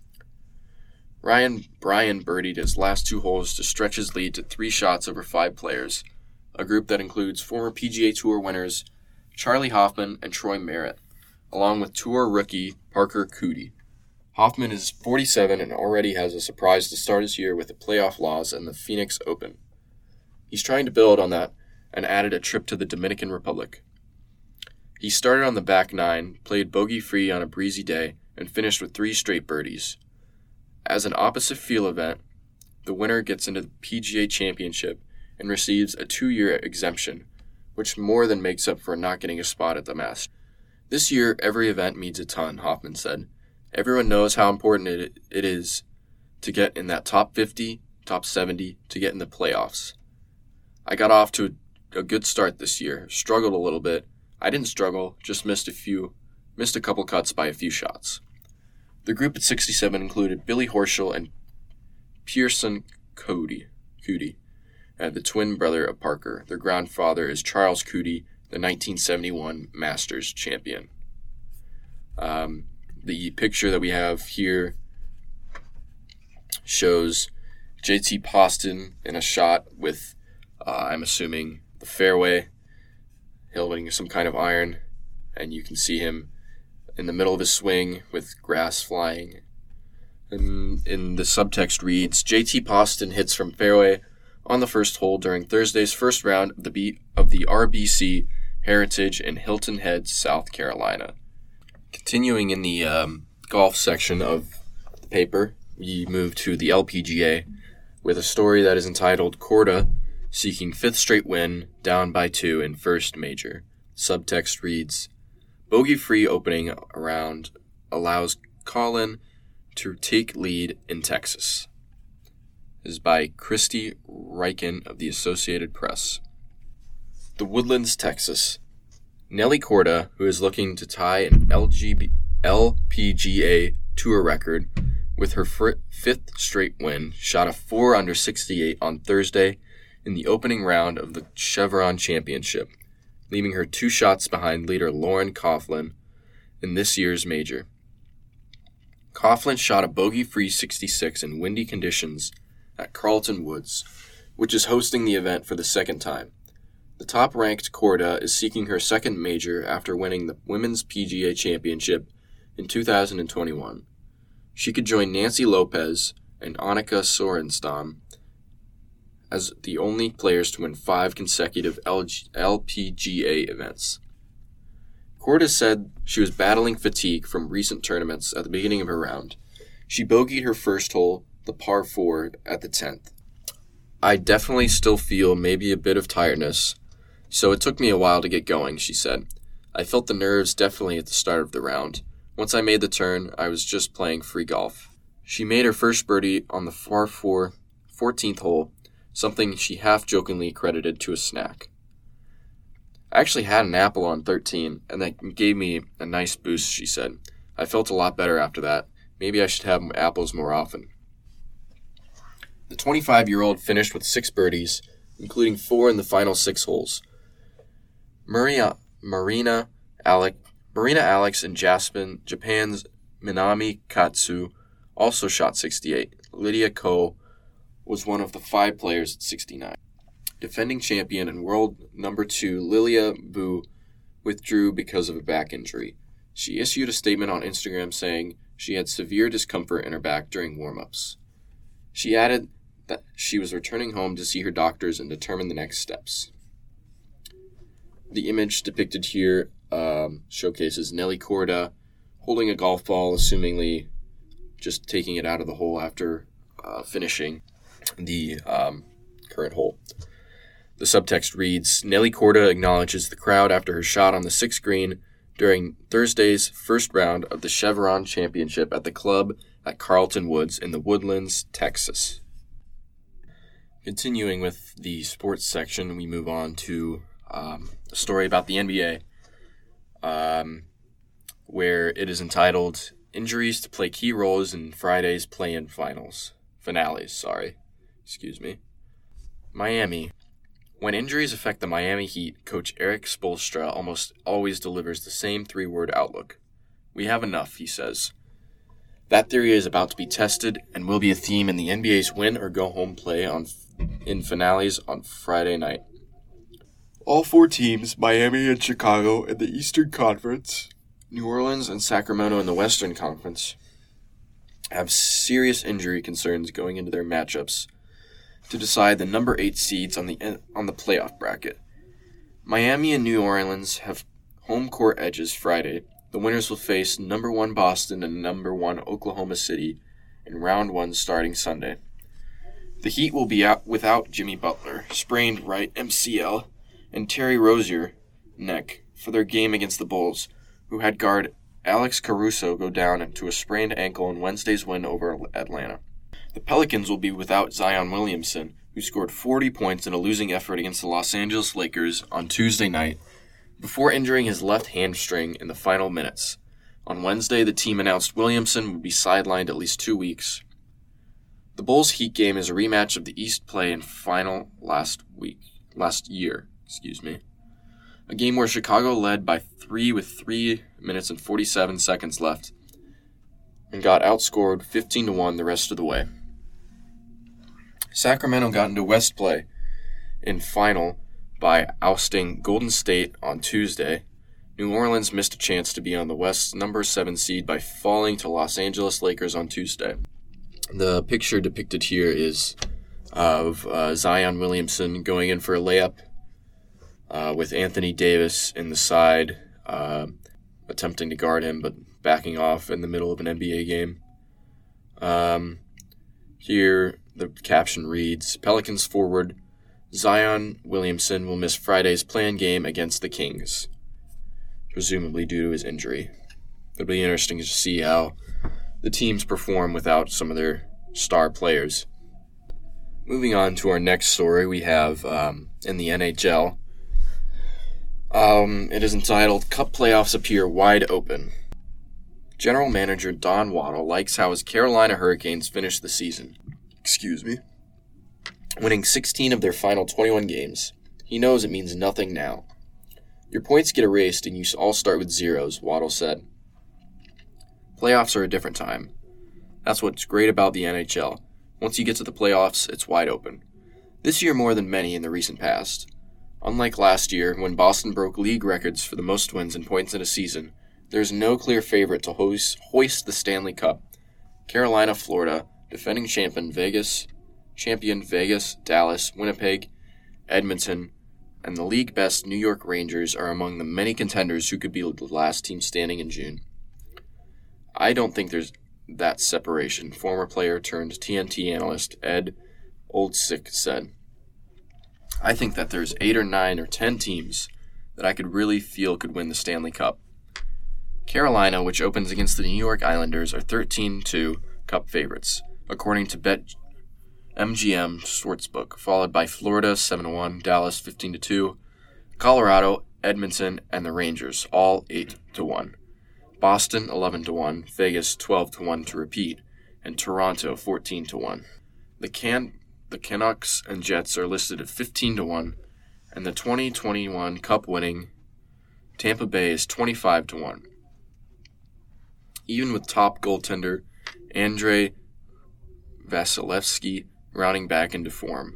Bryan birdied his last 2 holes to stretch his lead to 3 shots over 5 players, a group that includes former PGA Tour winners Charlie Hoffman and Troy Merritt, along with Tour rookie Parker Coody. Hoffman is 47 and already has a surprise to start his year with the playoff loss in the Phoenix Open. He's trying to build on that and added a trip to the Dominican Republic. He started on the back nine, played bogey-free on a breezy day, and finished with 3 straight birdies. As an opposite field event, the winner gets into the PGA Championship and receives a 2-year exemption, which more than makes up for not getting a spot at the Masters. This year, every event means a ton, Hoffman said. Everyone knows how important it is to get in that top 50, top 70, to get in the playoffs. I got off to a good start this year, struggled a little bit. I didn't struggle, just missed a couple cuts by a few shots. The group at 67 included Billy Horschel and Pearson Coody, the twin brother of Parker. Their grandfather is Charles Coody, the 1971 Masters champion. The picture that we have here shows JT Poston in a shot with, I'm assuming, the fairway, holding some kind of iron, and you can see him in the middle of his swing with grass flying. And in the subtext reads, JT Poston hits from fairway on the first hole during Thursday's first round of the RBC Heritage in Hilton Head, South Carolina. Continuing in the golf section of the paper, we move to the LPGA with a story that is entitled Korda Seeking 5th Straight Win, Down by 2 in First Major. Subtext reads, Bogey-free opening round allows Colin to take lead in Texas. This is by Christy Riken of the Associated Press. The Woodlands, Texas. Nelly Korda, who is looking to tie an LPGA Tour record with her 5th straight win, shot a 4 under 68 on Thursday in the opening round of the Chevron Championship, leaving her 2 shots behind leader Lauren Coughlin in this year's major. Coughlin shot a bogey-free 66 in windy conditions at Carlton Woods, which is hosting the event for the second time. The top-ranked Korda is seeking her second major after winning the Women's PGA Championship in 2021. She could join Nancy Lopez and Annika Sorenstam as the only players to win 5 consecutive LPGA events. Korda said she was battling fatigue from recent tournaments at the beginning of her round. She bogeyed her first hole, the par 4, at the 10th. I definitely still feel maybe a bit of tiredness, so it took me a while to get going, she said. I felt the nerves definitely at the start of the round. Once I made the turn, I was just playing free golf. She made her first birdie on the par 4, 14th hole, something she half-jokingly credited to a snack. I actually had an apple on 13, and that gave me a nice boost, she said. I felt a lot better after that. Maybe I should have apples more often. The 25-year-old finished with 6 birdies, including 4 in the final 6 holes. Marina Alex and Japan's Minami Katsu also shot 68. Lydia Ko was one of the 5 players at 69. Defending champion and world number 2 Lilia Bu withdrew because of a back injury. She issued a statement on Instagram saying she had severe discomfort in her back during warm-ups. She added that she was returning home to see her doctors and determine the next steps. The image depicted here showcases Nelly Korda holding a golf ball, assumingly just taking it out of the hole after finishing the current hole. The subtext reads, Nelly Korda acknowledges the crowd after her shot on the 6th green during Thursday's first round of the Chevron Championship at the club at Carlton Woods in the Woodlands, Texas. Continuing with the sports section, we move on to a story about the NBA, where it is entitled, Injuries to Play Key Roles in Friday's Play-In Finales. Miami. When injuries affect the Miami Heat, coach Erik Spoelstra almost always delivers the same 3-word outlook. We have enough, he says. That theory is about to be tested and will be a theme in the NBA's win-or-go-home play in finales on Friday night. All 4 teams, Miami and Chicago in the Eastern Conference, New Orleans and Sacramento in the Western Conference, have serious injury concerns going into their matchups to decide the number 8 seeds on the playoff bracket. Miami and New Orleans have home court edges Friday. The winners will face number 1 Boston and number 1 Oklahoma City in round 1 starting Sunday. The Heat will be out without Jimmy Butler, sprained right MCL, and Terry Rozier, neck, for their game against the Bulls, who had guard Alex Caruso go down to a sprained ankle in Wednesday's win over Atlanta. The Pelicans will be without Zion Williamson, who scored 40 points in a losing effort against the Los Angeles Lakers on Tuesday night, before injuring his left hamstring in the final minutes. On Wednesday, the team announced Williamson would be sidelined at least 2 weeks. The Bulls-Heat game is a rematch of the East play-in final last year. A game where Chicago led by 3 with 3 minutes and 47 seconds left and got outscored 15-1 the rest of the way. Sacramento got into West play in final by ousting Golden State on Tuesday. New Orleans missed a chance to be on the West's number 7 seed by falling to Los Angeles Lakers on Tuesday. The picture depicted here is of Zion Williamson going in for a layup with Anthony Davis in the side, attempting to guard him but backing off in the middle of an NBA game. Here, the caption reads, Pelicans forward Zion Williamson will miss Friday's play-in game against the Kings, presumably due to his injury. It'll be interesting to see how the teams perform without some of their star players. Moving on to our next story, we have in the NHL. It is entitled, Cup Playoffs Appear Wide Open. General Manager Don Waddle likes how his Carolina Hurricanes finished the season. Winning 16 of their final 21 games. He knows it means nothing now. Your points get erased and you all start with zeros, Waddle said. Playoffs are a different time. That's what's great about the NHL. Once you get to the playoffs, it's wide open. This year more than many in the recent past. Unlike last year, when Boston broke league records for the most wins and points in a season, there's no clear favorite to hoist the Stanley Cup. Carolina, Florida, defending champion Vegas, Dallas, Winnipeg, Edmonton, and the league best New York Rangers are among the many contenders who could be the last team standing in June. I don't think there's that separation, former player turned TNT analyst Ed Oldsick said. I think that there's 8 or 9 or 10 teams that I could really feel could win the Stanley Cup. Carolina, which opens against the New York Islanders, are 13-2 Cup favorites, according to BetMGM Sportsbook, followed by Florida 7-1, Dallas 15-2, Colorado, Edmonton, and the Rangers, all 8-1. Boston 11-1, Vegas 12-1 to repeat, and Toronto 14-1. The Canucks and Jets are listed at 15-1, and the 2021 Cup-winning Tampa Bay is 25-1. Even with top goaltender Andrei Vasilevsky rounding back into form.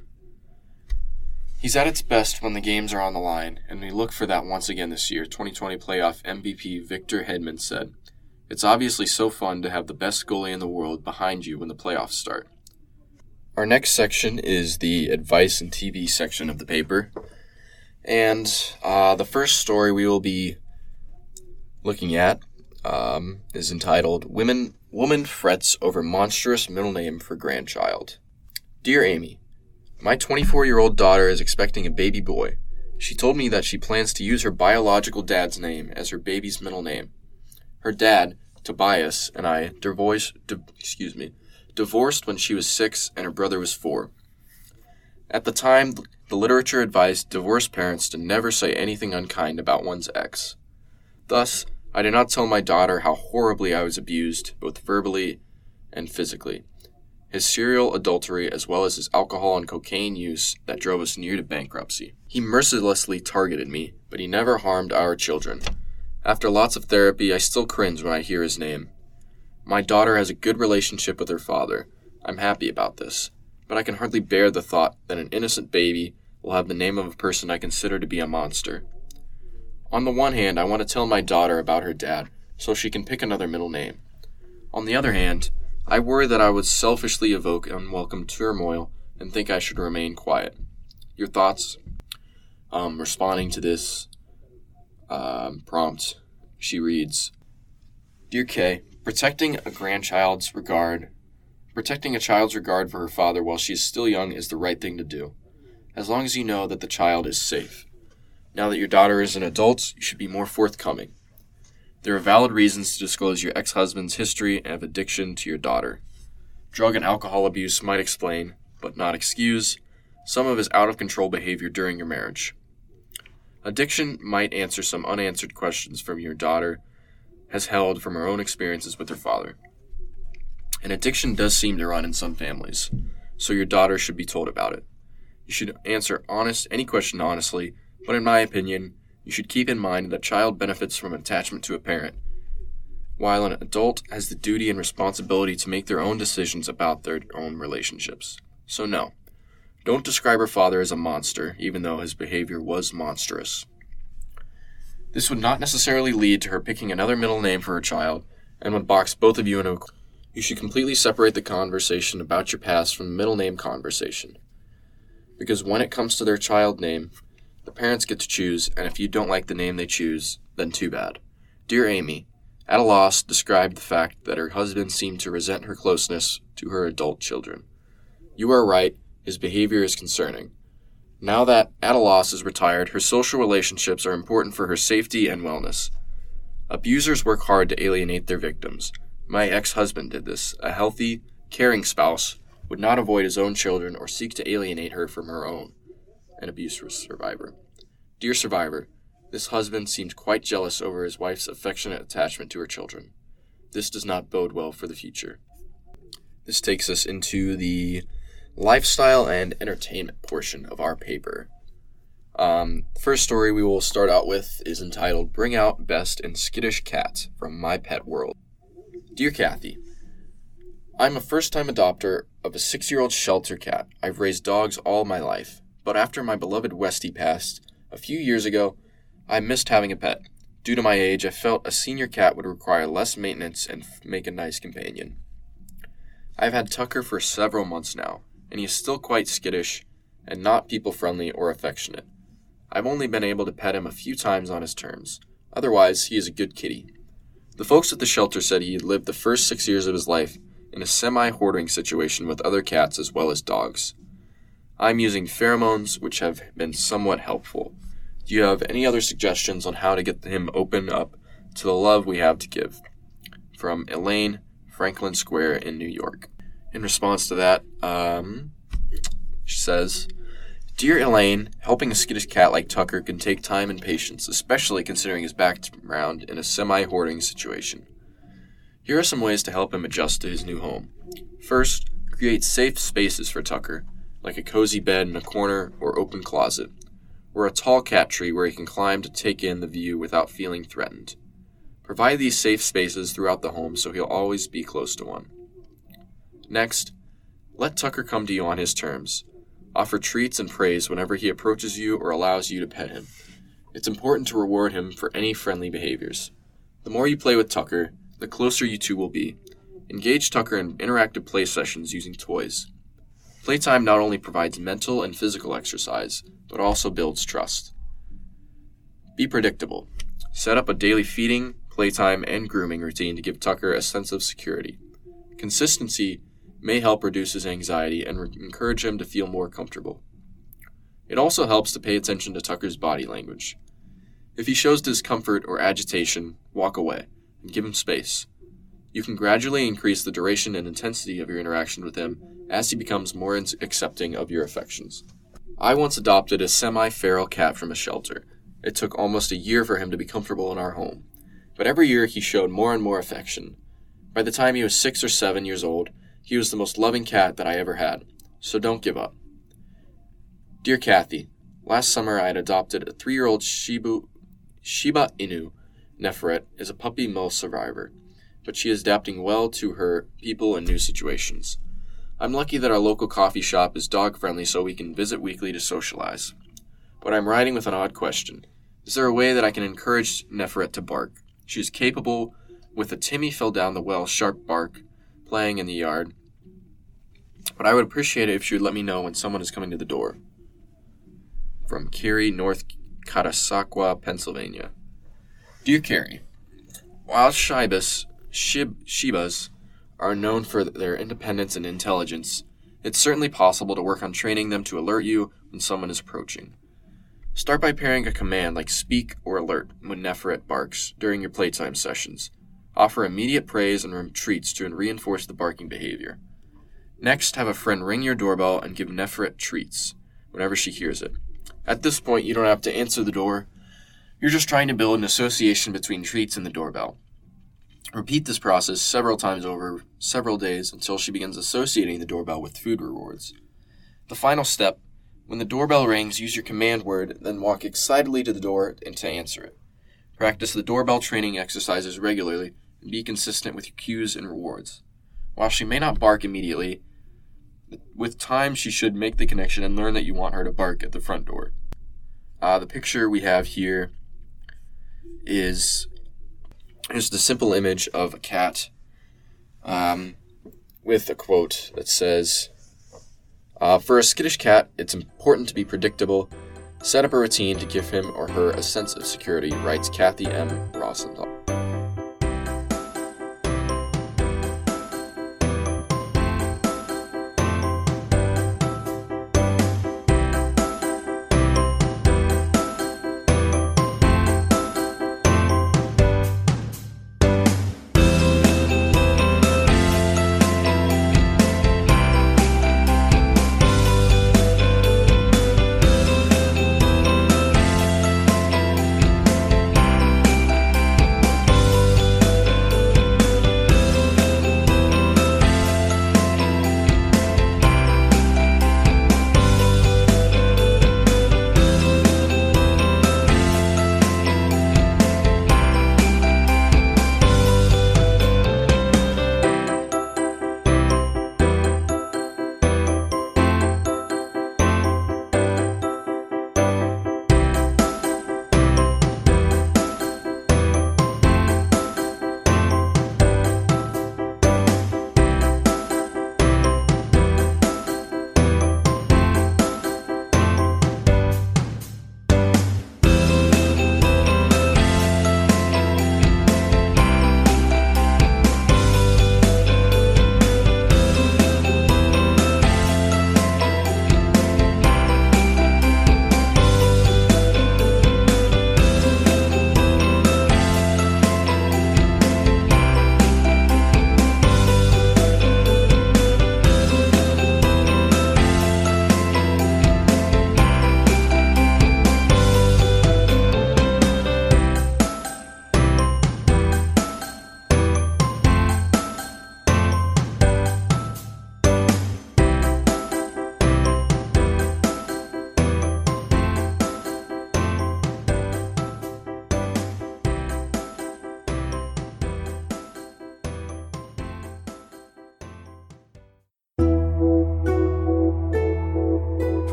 He's at its best when the games are on the line, and we look for that once again this year, 2020 playoff MVP Victor Hedman said. It's obviously so fun to have the best goalie in the world behind you when the playoffs start. Our next section is the advice and TV section of the paper. And the first story we will be looking at is entitled, Woman Frets Over Monstrous Middle Name for Grandchild. Dear Amy, my 24-year-old daughter is expecting a baby boy. She told me that she plans to use her biological dad's name as her baby's middle name. Her dad, Tobias, and I divorced when she was 6 and her brother was 4. At the time, the literature advised divorced parents to never say anything unkind about one's ex. Thus, I did not tell my daughter how horribly I was abused, both verbally and physically. His serial adultery as well as his alcohol and cocaine use that drove us near to bankruptcy. He mercilessly targeted me, but he never harmed our children. After lots of therapy, I still cringe when I hear his name. My daughter has a good relationship with her father. I'm happy about this, but I can hardly bear the thought that an innocent baby will have the name of a person I consider to be a monster. On the one hand, I want to tell my daughter about her dad, so she can pick another middle name. On the other hand, I worry that I would selfishly evoke unwelcome turmoil and think I should remain quiet. Your thoughts? Responding to this prompt, she reads, Dear Kay, protecting a child's regard for her father while she is still young is the right thing to do, as long as you know that the child is safe. Now that your daughter is an adult, you should be more forthcoming. There are valid reasons to disclose your ex-husband's history of addiction to your daughter. Drug and alcohol abuse might explain, but not excuse, some of his out-of-control behavior during your marriage. Addiction might answer some unanswered questions from your daughter has held from her own experiences with her father. An addiction does seem to run in some families, so your daughter should be told about it. You should answer any question honestly, but in my opinion, you should keep in mind that a child benefits from attachment to a parent, while an adult has the duty and responsibility to make their own decisions about their own relationships. So no, don't describe her father as a monster, even though his behavior was monstrous. This would not necessarily lead to her picking another middle name for her child, and would box both of you into a corner. You should completely separate the conversation about your past from the middle name conversation. Because when it comes to their child name, the parents get to choose, and if you don't like the name they choose, then too bad. Dear Amy, at a loss, described the fact that her husband seemed to resent her closeness to her adult children. You are right, his behavior is concerning. Now that at a loss is retired, her social relationships are important for her safety and wellness. Abusers work hard to alienate their victims. My ex-husband did this. A healthy, caring spouse would not avoid his own children or seek to alienate her from her own. An abuse survivor. Dear survivor, this husband seemed quite jealous over his wife's affectionate attachment to her children. This does not bode well for the future. This takes us into the lifestyle and entertainment portion of our paper. The first story we will start out with is entitled Bring Out Best in Skittish Cat from My Pet World. Dear Kathy, I'm a first-time adopter of a 6-year-old shelter cat. I've raised dogs all my life, but after my beloved Westie passed a few years ago, I missed having a pet. Due to my age, I felt a senior cat would require less maintenance and make a nice companion. I've had Tucker for several months now, and he is still quite skittish and not people-friendly or affectionate. I've only been able to pet him a few times on his terms. Otherwise, he is a good kitty. The folks at the shelter said he had lived the first 6 years of his life in a semi-hoarding situation with other cats as well as dogs. I'm using pheromones, which have been somewhat helpful. Do you have any other suggestions on how to get him open up to the love we have to give? From Elaine, Franklin Square in New York. In response to that, she says, Dear Elaine, helping a skittish cat like Tucker can take time and patience, especially considering his background in a semi-hoarding situation. Here are some ways to help him adjust to his new home. First, create safe spaces for Tucker, like a cozy bed in a corner or open closet, or a tall cat tree where he can climb to take in the view without feeling threatened. Provide these safe spaces throughout the home so he'll always be close to one. Next, let Tucker come to you on his terms. Offer treats and praise whenever he approaches you or allows you to pet him. It's important to reward him for any friendly behaviors. The more you play with Tucker, the closer you two will be. Engage Tucker in interactive play sessions using toys. Playtime not only provides mental and physical exercise, but also builds trust. Be predictable. Set up a daily feeding, playtime, and grooming routine to give Tucker a sense of security. Consistency may help reduce his anxiety and encourage him to feel more comfortable. It also helps to pay attention to Tucker's body language. If he shows discomfort or agitation, walk away and give him space. You can gradually increase the duration and intensity of your interaction with him as he becomes more accepting of your affections. I once adopted a semi-feral cat from a shelter. It took almost a year for him to be comfortable in our home, but every year he showed more and more affection. By the time he was 6 or 7 years old, he was the most loving cat that I ever had, so don't give up. Dear Kathy, last summer I had adopted a 3-year-old Shiba Inu. Neferet is a puppy mill survivor, but she is adapting well to her people and new situations. I'm lucky that our local coffee shop is dog-friendly so we can visit weekly to socialize. But I'm writing with an odd question. Is there a way that I can encourage Neferet to bark? She is capable with a Timmy fell down the well sharp bark playing in the yard, but I would appreciate it if she would let me know when someone is coming to the door. From Carrie, North Catasauqua, Pennsylvania. Dear Carrie, while Shibas are known for their independence and intelligence, it's certainly possible to work on training them to alert you when someone is approaching. Start by pairing a command like speak or alert when Neferet barks during your playtime sessions. Offer immediate praise and treats to reinforce the barking behavior. Next, have a friend ring your doorbell and give Neferet treats whenever she hears it. At this point, you don't have to answer the door. You're just trying to build an association between treats and the doorbell. Repeat this process several times over several days until she begins associating the doorbell with food rewards. The final step, when the doorbell rings, use your command word, then walk excitedly to the door and to answer it. Practice the doorbell training exercises regularly and be consistent with your cues and rewards. While she may not bark immediately, with time she should make the connection and learn that you want her to bark at the front door. The picture we have here is just a simple image of a cat with a quote that says, for a skittish cat, it's important to be predictable. Set up a routine to give him or her a sense of security, writes Kathy M. Rosenthal.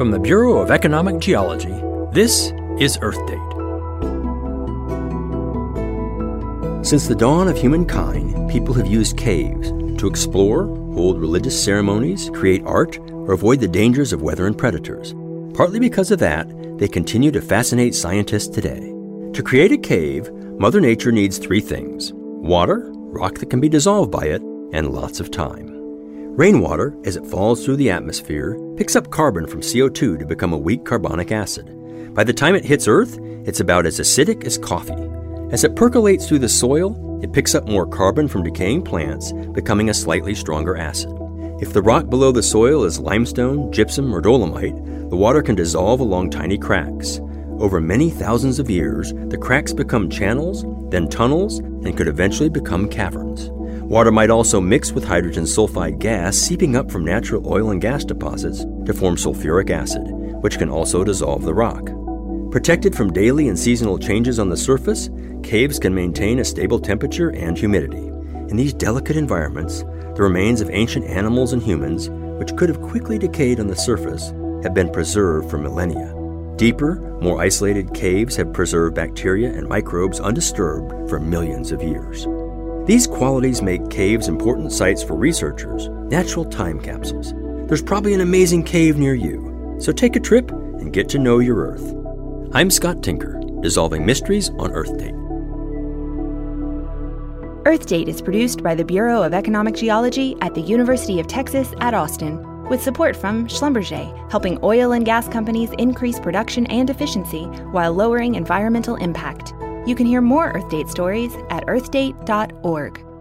From the Bureau of Economic Geology, this is Earth Date. Since the dawn of humankind, people have used caves to explore, hold religious ceremonies, create art, or avoid the dangers of weather and predators. Partly because of that, they continue to fascinate scientists today. To create a cave, Mother Nature needs three things: water, rock that can be dissolved by it, and lots of time. Rainwater, as it falls through the atmosphere, picks up carbon from CO2 to become a weak carbonic acid. By the time it hits Earth, it's about as acidic as coffee. As it percolates through the soil, it picks up more carbon from decaying plants, becoming a slightly stronger acid. If the rock below the soil is limestone, gypsum, or dolomite, the water can dissolve along tiny cracks. Over many thousands of years, the cracks become channels, then tunnels, and could eventually become caverns. Water might also mix with hydrogen sulfide gas seeping up from natural oil and gas deposits to form sulfuric acid, which can also dissolve the rock. Protected from daily and seasonal changes on the surface, caves can maintain a stable temperature and humidity. In these delicate environments, the remains of ancient animals and humans, which could have quickly decayed on the surface, have been preserved for millennia. Deeper, more isolated caves have preserved bacteria and microbes undisturbed for millions of years. These qualities make caves important sites for researchers, natural time capsules. There's probably an amazing cave near you, so take a trip and get to know your Earth. I'm Scott Tinker, dissolving mysteries on Earth Date. Earth Date is produced by the Bureau of Economic Geology at the University of Texas at Austin, with support from Schlumberger, helping oil and gas companies increase production and efficiency while lowering environmental impact. You can hear more Earth Date stories at earthdate.org.